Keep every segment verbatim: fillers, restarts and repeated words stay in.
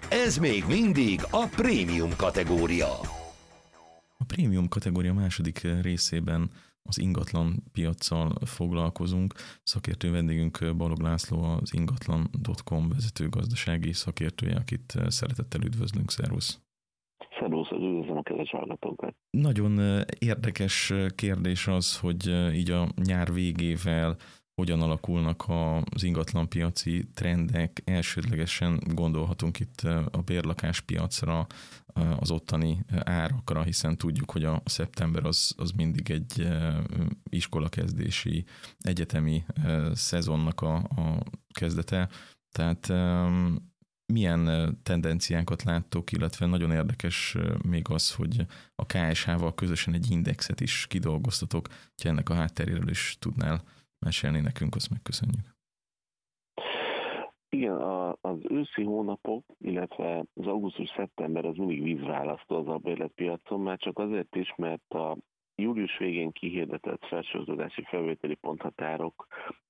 Ez még mindig a prémium kategória. A prémium kategória második részében az ingatlan piaccal foglalkozunk. Szakértő vendégünk Balog László, az ingatlan pont com vezető gazdasági szakértője, akit szeretettel üdvözlünk. Szervusz! Szervusz, üdvözlöm a kedves hallgatókat! Nagyon érdekes kérdés az, hogy így a nyár végével hogyan alakulnak az ingatlanpiaci trendek. Elsődlegesen gondolhatunk itt a bérlakáspiacra, az ottani árakra, hiszen tudjuk, hogy a szeptember az, az mindig egy iskolakezdési, egyetemi szezonnak a, a kezdete. Tehát milyen tendenciákat láttok, illetve nagyon érdekes még az, hogy a ká es há-val közösen egy indexet is kidolgoztatok, ha ennek a hátteréről is tudnál mesélni nekünk, azt megköszönjük. Igen, a, az őszi hónapok, illetve az augusztus-szeptember az mindig vízválasztó az albérletpiacon, már csak azért is, mert a július végén kihirdetett felsőoktatási felvételi ponthatárok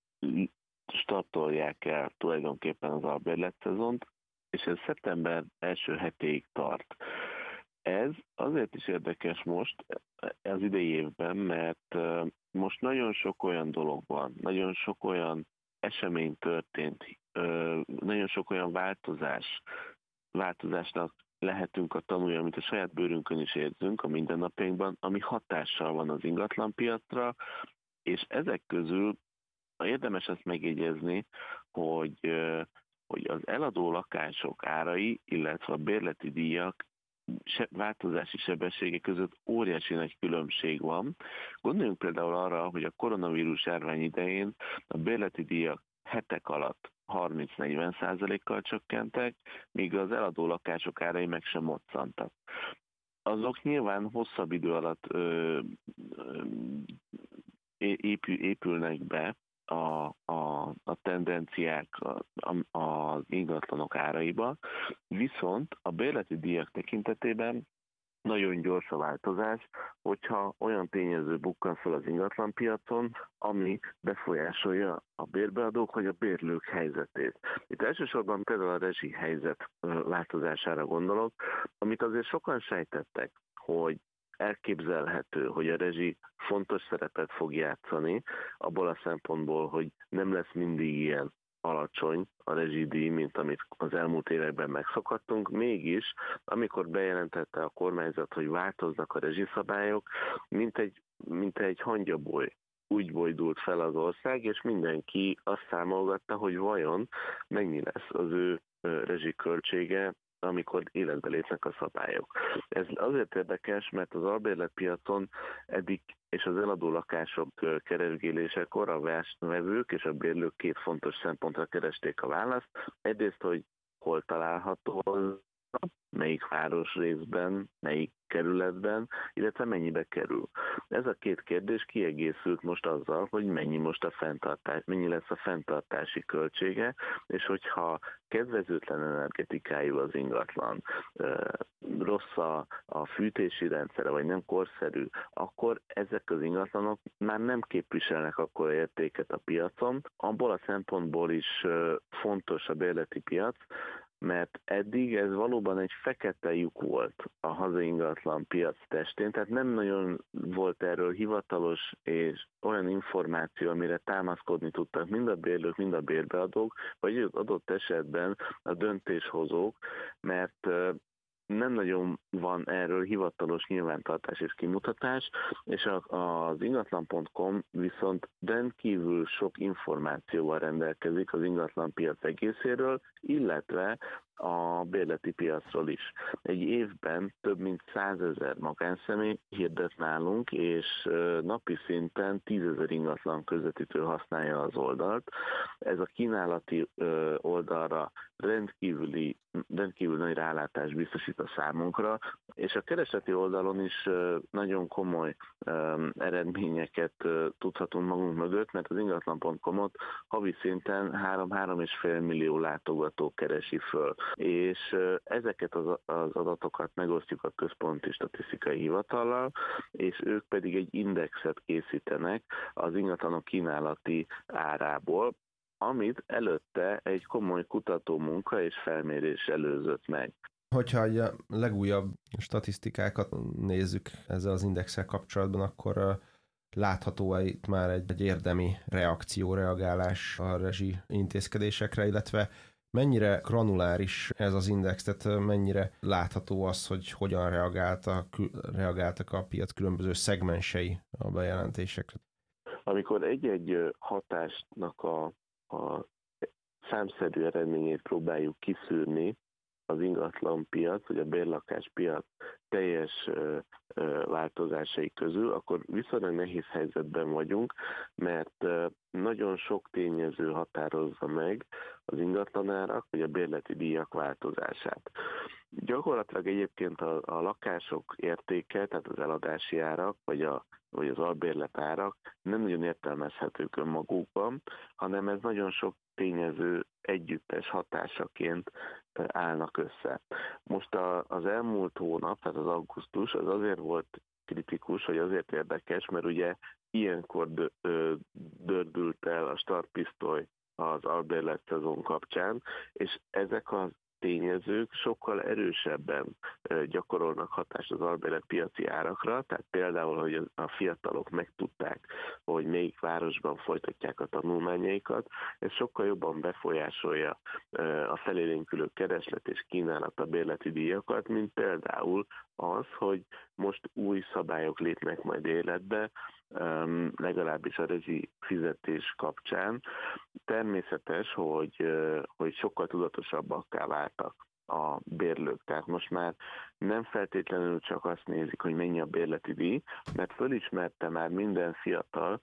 startolják el tulajdonképpen az albérletszezont, és ez szeptember első hetéig tart. Ez azért is érdekes most az idei évben, mert most nagyon sok olyan dolog van, nagyon sok olyan esemény történt, nagyon sok olyan változás, változásnak lehetünk a tanulja, amit a saját bőrünkön is érzünk a mindennapjainkban, ami hatással van az ingatlanpiacra, és ezek közül érdemes azt megjegyezni, hogy, hogy az eladó lakások árai, illetve a bérleti díjak változási sebessége között óriási nagy különbség van. Gondoljunk például arra, hogy a koronavírus járvány idején a bérleti díjak hetek alatt harminc-negyven százalékkal csökkentek, míg az eladó lakások árai meg sem moccantak. Azok nyilván hosszabb idő alatt ö, ö, épül, épülnek be a, a, a tendenciák a, az ingatlanok áraiba, viszont a bérleti díjak tekintetében nagyon gyors a változás, hogyha olyan tényező bukkan fel az ingatlanpiacon, ami befolyásolja a bérbeadók vagy a bérlők helyzetét. Itt elsősorban például a rezsi helyzet változására gondolok, amit azért sokan sejtettek, hogy elképzelhető, hogy a rezsi fontos szerepet fog játszani, abból a szempontból, hogy nem lesz mindig ilyen alacsony a rezsidíj, mint amit az elmúlt években megszokhattunk, mégis, amikor bejelentette a kormányzat, hogy változnak a rezsiszabályok, mint egy, mint egy hangyaboly úgy bojdult fel az ország, és mindenki azt számolgatta, hogy vajon mennyi lesz az ő rezsiköltsége, amikor életbe lépnek a szabályok. Ez azért érdekes, mert az albérletpiacon eddig és az eladó lakások keresgélésekor a vevők és a bérlők két fontos szempontra keresték a választ. Egyrészt, hogy hol található az, melyik városrészben, melyik kerületben, illetve mennyibe kerül. Ez a két kérdés kiegészült most azzal, hogy mennyi most a fenntartás, mennyi lesz a fenntartási költsége, és hogyha kedvezőtlen energetikájú az ingatlan, rossz a, a fűtési rendszere, vagy nem korszerű, akkor ezek az ingatlanok már nem képviselnek akkora értéket a piacon. Abból a szempontból is fontos a bérleti piac, mert eddig ez valóban egy fekete lyuk volt a hazai ingatlan piac testén, tehát nem nagyon volt erről hivatalos és olyan információ, amire támaszkodni tudtak mind a bérlők, mind a bérbeadók, vagy adott esetben a döntéshozók, mert nem nagyon van erről hivatalos nyilvántartás és kimutatás, és az ingatlan pont com viszont rendkívül sok információval rendelkezik az ingatlanpiac egészéről, illetve a bérleti piacról is. Egy évben több mint százezer magánszemély hirdet nálunk, és napi szinten tízezer ingatlan közvetítő használja az oldalt. Ez a kínálati oldalra rendkívüli, rendkívül nagy rálátást biztosít a számunkra, és a keresleti oldalon is nagyon komoly eredményeket tudhatunk magunk mögött, mert az ingatlan pont com-ot havi szinten három-három és fél millió látogató keresi föl. És ezeket az, az adatokat megosztjuk a Központi Statisztikai Hivatallal, és ők pedig egy indexet készítenek az ingatlanok kínálati árából, amit előtte egy komoly kutatómunka és felmérés előzött meg. Hogyha a legújabb statisztikákat nézzük ezzel az indexsel kapcsolatban, akkor látható-e itt már egy, egy érdemi reakció, reagálás a rezsi intézkedésekre, illetve mennyire granuláris ez az index, tehát mennyire látható az, hogy hogyan reagáltak, reagáltak a piac különböző szegmensei a bejelentésekre? Amikor egy-egy hatásnak a, a számszerű eredményét próbáljuk kiszűrni az ingatlanpiac, vagy a bérlakáspiac teljes ö, ö, változásai közül, akkor viszonylag nehéz helyzetben vagyunk, mert ö, nagyon sok tényező határozza meg az ingatlanárak, vagy a bérleti díjak változását. Gyakorlatilag egyébként a, a lakások értéke, tehát az eladási árak, vagy, a, vagy az albérlet árak nem nagyon értelmezhetők önmagukban, hanem ez nagyon sok tényező együttes hatásaként állnak össze. Most a, az elmúlt hónap, tehát az augusztus, az azért volt kritikus, vagy azért érdekes, mert ugye ilyenkor dördült el a startpisztoly az albérlet szezon kapcsán, és ezek az tényezők sokkal erősebben gyakorolnak hatást az albérlet piaci árakra, tehát például, hogy a fiatalok megtudták, hogy melyik városban folytatják a tanulmányaikat, ez sokkal jobban befolyásolja a felélénkülő kereslet és kínálat a bérleti díjakat, mint például az, hogy most új szabályok lépnek majd életbe, legalábbis a rezsi fizetés kapcsán. Természetes, hogy, hogy sokkal tudatosabbakká váltak a bérlők. Tehát most már nem feltétlenül csak azt nézik, hogy mennyi a bérleti díj, mert fölismerte már minden fiatal,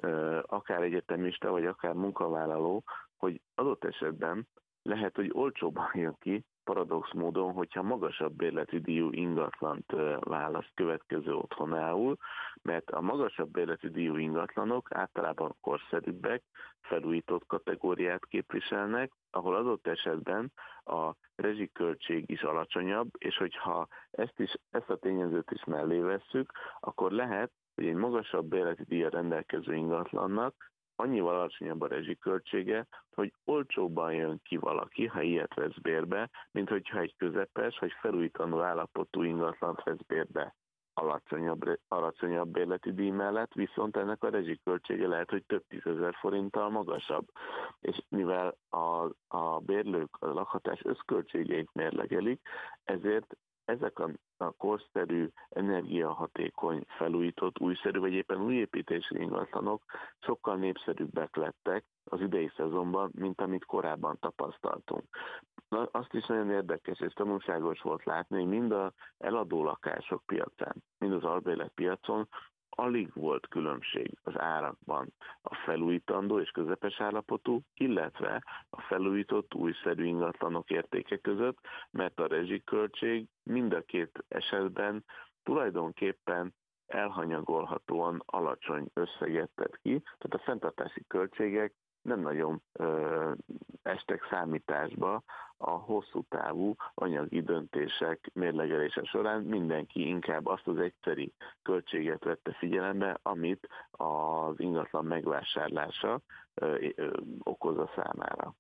akár egyetemista, vagy akár munkavállaló, hogy adott esetben lehet, hogy olcsóban jön ki, paradox módon, hogyha magasabb bérleti díjú ingatlant választ következő otthonául, mert a magasabb bérleti díjú ingatlanok általában korszerűbbek, felújított kategóriát képviselnek, ahol adott esetben a rezsiköltség is alacsonyabb, és hogyha ezt, is, ezt a tényezőt is mellé vesszük, akkor lehet, hogy egy magasabb bérleti díjra rendelkező ingatlannak annyival alacsonyabb a rezsiköltsége, hogy olcsóbban jön ki valaki, ha ilyet vesz bérbe, mint hogyha egy közepes vagy felújítandó állapotú ingatlant vesz bérbe alacsonyabb, alacsonyabb bérleti díj mellett, viszont ennek a rezsiköltsége lehet, hogy több tízezer forinttal magasabb. És mivel a, a bérlők a lakhatás összköltségeit mérlegelik, ezért ezek a, a korszerű, energiahatékony, felújított, újszerű, vagy éppen új építésű ingatlanok sokkal népszerűbbek lettek az idei szezonban, mint amit korábban tapasztaltunk. Na, azt is nagyon érdekes és tanulságos volt látni, hogy mind az eladó lakások piacán, mind az albérlet piacon alig volt különbség az árakban a felújítandó és közepes állapotú, illetve a felújított újszerű ingatlanok értéke között, mert a rezsiköltség mind a két esetben tulajdonképpen elhanyagolhatóan alacsony összeget tett ki, tehát a fenntartási költségek nem nagyon ö, estek számításba a hosszú távú anyagi döntések mérlegelése során. Mindenki inkább azt az egyszeri költséget vette figyelembe, amit az ingatlan megvásárlása ö, ö, okoz a számára.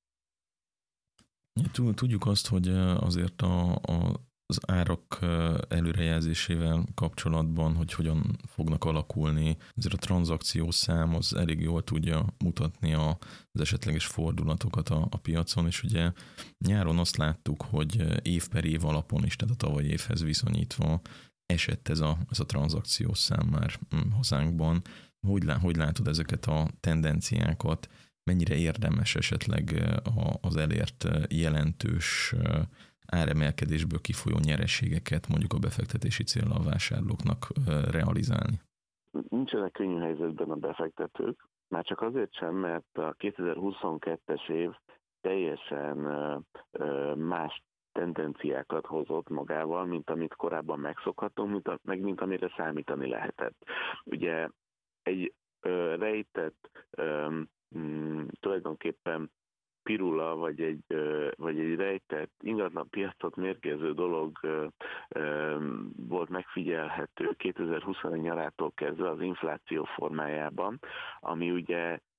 Tudjuk azt, hogy azért a, a az árak előrejelzésével kapcsolatban, hogy hogyan fognak alakulni, ezért a tranzakciós szám az elég jól tudja mutatni az esetleges fordulatokat a, a piacon, és ugye nyáron azt láttuk, hogy év per év alapon is, tehát a tavalyi évhez viszonyítva esett ez a, ez a tranzakciós szám már hazánkban. Hogy, hogy látod ezeket a tendenciákat? Mennyire érdemes esetleg az elért jelentős áremelkedésből kifolyó nyereségeket mondjuk a befektetési célra a vásárlóknak realizálni? Nincsenek könnyű helyzetben a befektetők, már csak azért sem, mert a kétezer-huszonkettes év teljesen más tendenciákat hozott magával, mint amit korábban megszokhatunk, mint a, meg mint amire számítani lehetett. Ugye egy ö, rejtett ö, m, tulajdonképpen pirula, vagy egy, vagy egy rejtett ingatlan piacot mérgező dolog volt megfigyelhető kétezer-huszonegy nyarától kezdve az infláció formájában, ami ugye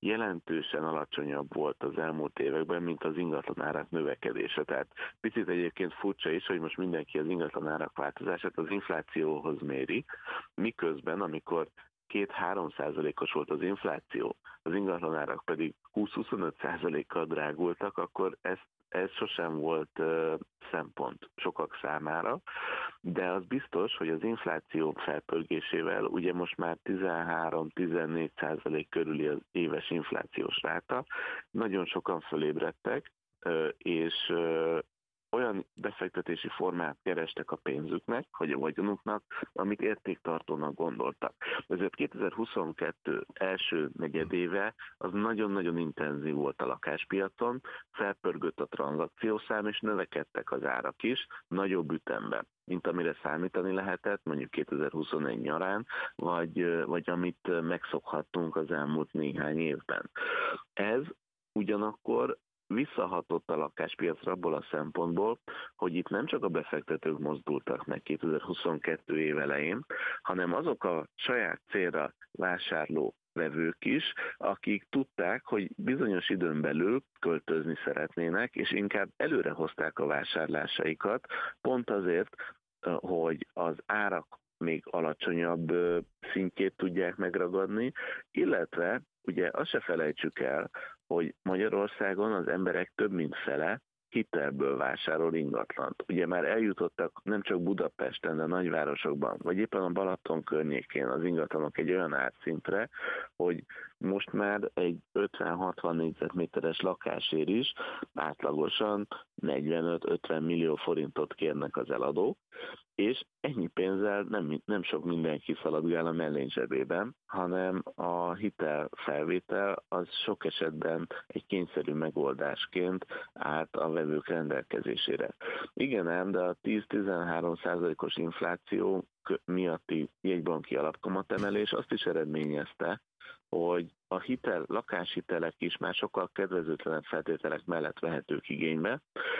jelentősen alacsonyabb volt az elmúlt években, mint az ingatlanárak növekedése. Tehát picit egyébként furcsa is, hogy most mindenki az ingatlanárak változását az inflációhoz méri, miközben, amikor két-három százalékos volt az infláció, az ingatlanárak pedig húsz-huszonöt százalékkal drágultak, akkor ez, ez sosem volt uh, szempont sokak számára, de az biztos, hogy az infláció felpörgésével ugye most már tizenhárom-tizennégy százalék körüli az éves inflációs ráta, nagyon sokan fölébredtek, uh, és uh, olyan befektetési formát kerestek a pénzüknek, vagy a vagyonuknak, amit értéktartónak gondoltak. Ezért kétezer-huszonkettő első negyedéve az nagyon-nagyon intenzív volt a lakáspiacon, felpörgött a tranzakciószám, és növekedtek az árak is, nagyobb ütemben, mint amire számítani lehetett, mondjuk kétezer-huszonegy nyarán, vagy, vagy amit megszokhattunk az elmúlt néhány évben. Ez ugyanakkor visszahatott a lakáspiacra abból a szempontból, hogy itt nem csak a befektetők mozdultak meg kétezer-huszonkettő év elején, hanem azok a saját célra vásárló vevők is, akik tudták, hogy bizonyos időn belül költözni szeretnének, és inkább előre hozták a vásárlásaikat, pont azért, hogy az árak még alacsonyabb szintjét tudják megragadni, illetve ugye azt se felejtsük el, hogy Magyarországon az emberek több mint fele hitelből vásárol ingatlant. Ugye már eljutottak nem csak Budapesten, de a nagyvárosokban, vagy éppen a Balaton környékén az ingatlanok egy olyan árszintre, hogy most már egy ötven-hatvan négyzetméteres lakásért is átlagosan negyvenöt-ötven millió forintot kérnek az eladók, és ennyi pénzzel nem, nem sok mindenki szaladgál a mellény zsebében, hanem a hitelfelvétel az sok esetben egy kényszerű megoldásként állt a vevők rendelkezésére. Igen ám, de a tíz-tizenhárom százalékos infláció miatti jegybanki alapkamatemelés azt is eredményezte, hogy a hitel, lakáshitelek is már sokkal kedvezőtlenebb feltételek mellett vehetők igénybe,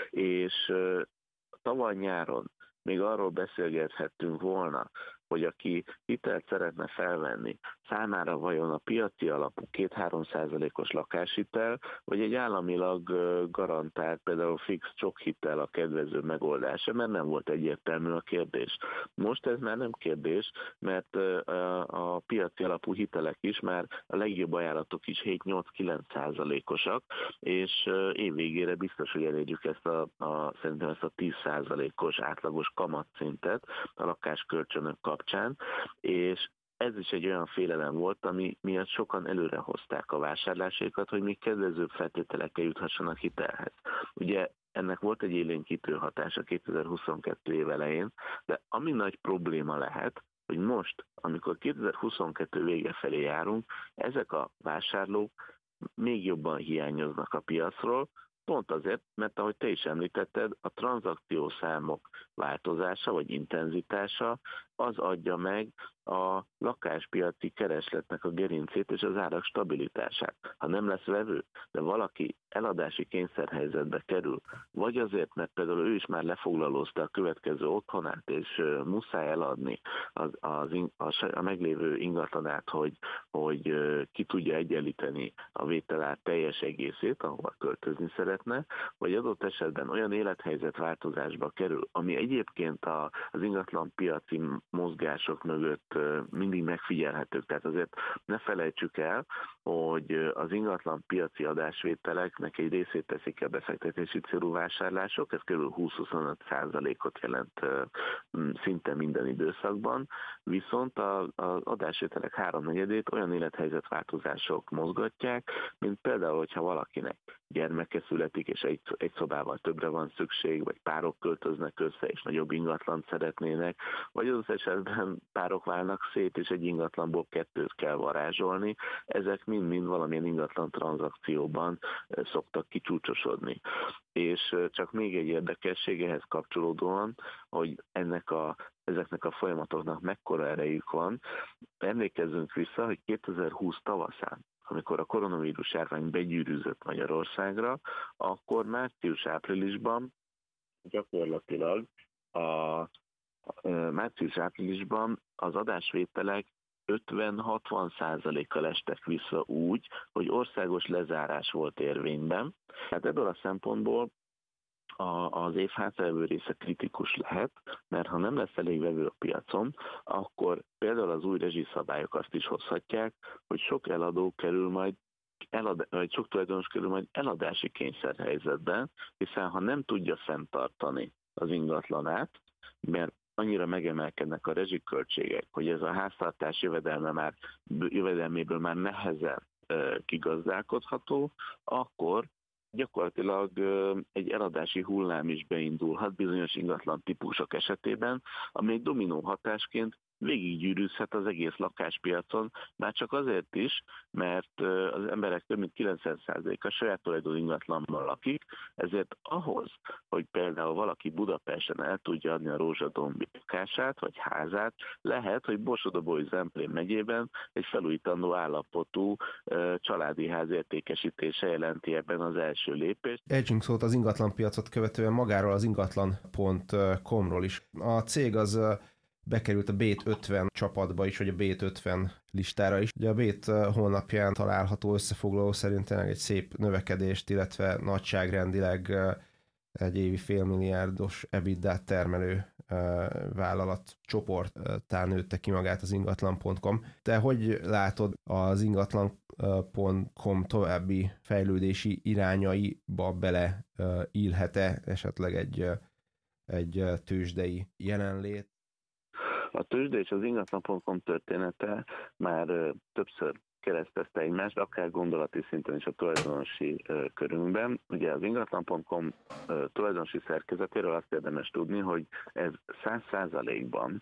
és tavaly nyáron még arról beszélgethettünk volna, hogy aki hitelt szeretne felvenni, számára vajon a piaci alapú két-három százalékos lakáshitel, vagy egy államilag garantált, például fix csokhitel a kedvező megoldása, mert nem volt egyértelmű a kérdés. Most ez már nem kérdés, mert a piaci alapú hitelek is már a legjobb ajánlatok is hét-nyolc-kilenc százalékosak, és évvégére biztos, hogy elérjük ezt a, a, szerintem ezt a tíz százalékos átlagos kamatszintet a lakáskölcsönök kapcsán, és ez is egy olyan félelem volt, ami miatt sokan előre hozták a vásárlásaikat, hogy még kedvezőbb feltételekkel juthassanak hitelhez. Ugye ennek volt egy élénkítő hatása kétezer-huszonkettő év elején, de ami nagy probléma lehet, hogy most, amikor kétezer-huszonkettő vége felé járunk, ezek a vásárlók még jobban hiányoznak a piacról, pont azért, mert ahogy te is említetted, a tranzakciószámok változása vagy intenzitása az adja meg a lakáspiaci keresletnek a gerincét és az árak stabilitását. Ha nem lesz vevő, de valaki eladási kényszerhelyzetbe kerül, vagy azért, mert például ő is már lefoglalózta a következő otthonát, és muszáj eladni az, az, az, a meglévő ingatlanát, hogy, hogy ki tudja egyenlíteni a vételár teljes egészét, ahova költözni szeretne, vagy adott esetben olyan élethelyzet változásba kerül, ami egyébként a, az ingatlan piaci mozgások mögött mindig megfigyelhetők. Tehát azért ne felejtsük el, hogy az ingatlan piaci adásvételeknek egy részét teszik a befektetési célú vásárlások, ez kb. húsz-huszonöt százalékot jelent szinte minden időszakban, viszont az adásvételek háromnegyedét olyan élethelyzetváltozások mozgatják, mint például, hogyha valakinek gyermeke születik, és egy, egy szobával többre van szükség, vagy párok költöznek össze, és nagyobb ingatlant szeretnének, vagy az esetben párok válnak szét, és egy ingatlanból kettőt kell varázsolni. Ezek mind-mind valamilyen ingatlan tranzakcióban szoktak kicsúcsosodni. És csak még egy érdekesség ehhez kapcsolódóan, hogy ennek a, ezeknek a folyamatoknak mekkora erejük van. Emlékezzünk vissza, hogy kétezer-húsz tavaszán, amikor a koronavírus járvány begyűrűzött Magyarországra, akkor március-áprilisban gyakorlatilag a március-áprilisban az adásvételek ötven-hatvan százalékkal estek vissza úgy, hogy országos lezárás volt érvényben. Hát ebből a szempontból az év hátralévő része kritikus lehet, mert ha nem lesz elég vevő a piacon, akkor például az új rezsiszabályok azt is hozhatják, hogy sok eladó kerül majd elad, vagy sok tulajdonos kerül majd eladási kényszerhelyzetben, hiszen ha nem tudja fenntartani az ingatlanát, mert annyira megemelkednek a rezsiköltségek, hogy ez a háztartás jövedelme már, jövedelméből már nehezen kigazdálkodható, akkor gyakorlatilag egy eladási hullám is beindulhat bizonyos ingatlan típusok esetében, ami egy dominó hatásként végiggyűrűzhet az egész lakáspiacon, már csak azért is, mert az emberek több mint kilencven százaléka saját tulajdonú ingatlanban lakik, ezért ahhoz, hogy például valaki Budapesten el tudja adni a Rózsadombi lakását vagy házát, lehet, hogy Borsod-Abaúj-Zemplén megyében egy felújítandó állapotú családi ház értékesítése jelenti ebben az első lépést. Ejtsünk szót az ingatlanpiacot követően magáról az ingatlan pont com-ról is. A cég az bekerült a Bét ötven csapatba is, vagy a Bét ötven listára is. Ugye a Bét honlapján található összefoglaló szerint tényleg egy szép növekedést, illetve nagyságrendileg egy évi félmilliárdos EBITDA termelő vállalat csoporttá nőtte ki magát az ingatlan pont com. Te hogy látod az ingatlan pont com további fejlődési irányaiba bele illhet-e esetleg egy, egy tőzsdei jelenlét? A tőzsde és az ingatlan pont com története már többször keresztezte egymást, akár gondolati szinten is a tulajdonosi körünkben. Ugye az ingatlan pont com tulajdonosi szerkezetéről azt érdemes tudni, hogy ez száz százalékban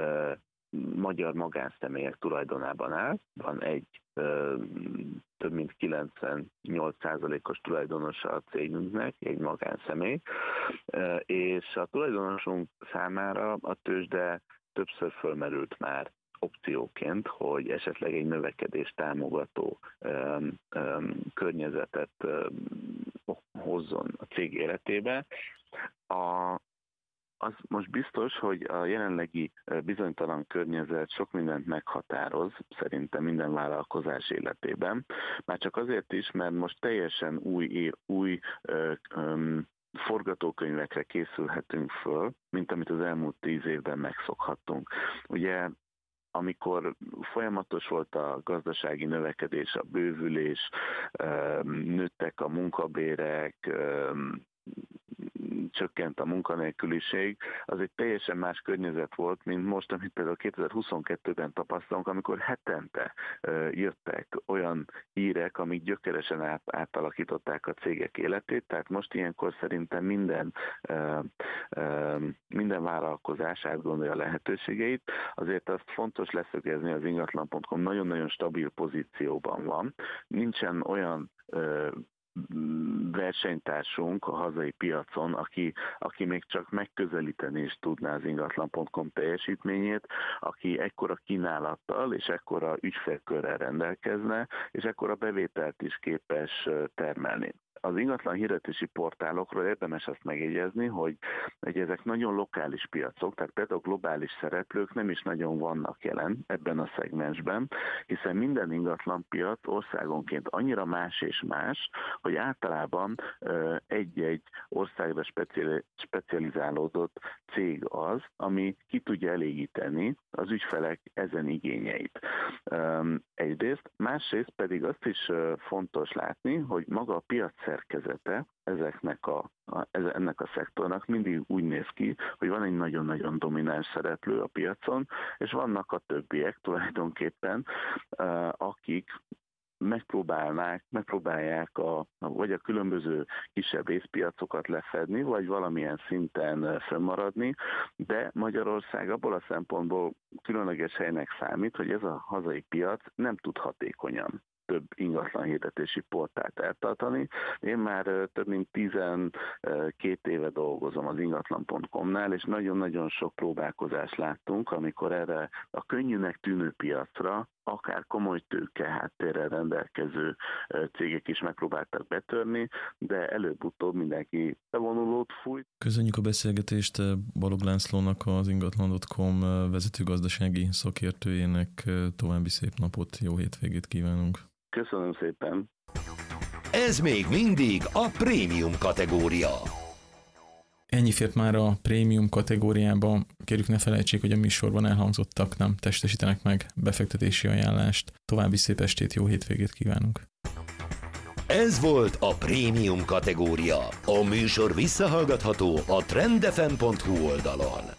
magyar magánszemélyek tulajdonában áll. Van egy több mint kilencvennyolc százalékos tulajdonosa a cégünknek, egy magánszemély, és a tulajdonosunk számára a tőzsde többször fölmerült már opcióként, hogy esetleg egy növekedést támogató öm, öm, környezetet öm, hozzon a cég életébe. A, az most biztos, hogy a jelenlegi bizonytalan környezet sok mindent meghatároz, szerintem minden vállalkozás életében. Már csak azért is, mert most teljesen új, új öm, forgatókönyvekre készülhetünk föl, mint amit az elmúlt tíz évben megszokhattunk. Ugye, amikor folyamatos volt a gazdasági növekedés, a bővülés, nőttek a munkabérek, csökkent a munkanélküliség, az egy teljesen más környezet volt, mint most, amit például kétezer-huszonkettőben tapasztalunk, amikor hetente jöttek olyan hírek, amik gyökeresen át, átalakították a cégek életét, tehát most ilyenkor szerintem minden, minden vállalkozás átgondolja a lehetőségeit, azért azt fontos leszögezni, az ingatlan pont com nagyon-nagyon stabil pozícióban van, nincsen olyan versenytársunk a hazai piacon, aki, aki még csak megközelíteni is tudná az ingatlan pont com teljesítményét, aki ekkora kínálattal és ekkora ügyfélkörrel rendelkezne, és ekkora bevételt is képes termelni. Az ingatlan hirdetési portálokról érdemes azt megjegyezni, hogy, hogy ezek nagyon lokális piacok, tehát például globális szereplők nem is nagyon vannak jelen ebben a szegmensben, hiszen minden ingatlan piac országonként annyira más és más, hogy általában egy-egy országra specializálódott cég az, ami ki tudja elégíteni az ügyfelek ezen igényeit. Egyrészt, másrészt pedig azt is fontos látni, hogy maga a piac szerkezete ezeknek a, a, ennek a szektornak mindig úgy néz ki, hogy van egy nagyon-nagyon domináns szereplő a piacon, és vannak a többiek tulajdonképpen, akik megpróbálnák, megpróbálják a, vagy a különböző kisebb részpiacokat lefedni, vagy valamilyen szinten fönnmaradni, de Magyarország abból a szempontból különleges helynek számít, hogy ez a hazai piac nem tud hatékonyan több ingatlan hirdetési portált eltartani. Én már több mint tizenkét éve dolgozom az ingatlan pont com-nál, és nagyon-nagyon sok próbálkozást láttunk, amikor erre a könnyűnek tűnő piacra akár komoly tőke háttérrel rendelkező cégek is megpróbáltak betörni, de előbb-utóbb mindenki bevonulót fújt. Köszönjük a beszélgetést Balogh Lászlónak, az ingatlan pont com vezető gazdasági szakértőjének. További szép napot, jó hétvégét kívánunk. Köszönöm szépen. Ez még mindig a prémium kategória. Ennyi fért már a prémium kategóriába. Kérjük, ne felejtsék, hogy a műsorban elhangzottak nem testesítenek meg befektetési ajánlást. További szép estét, jó hétvégét kívánunk. Ez volt a prémium kategória. A műsor visszahallgatható a trend f m pont h u oldalon.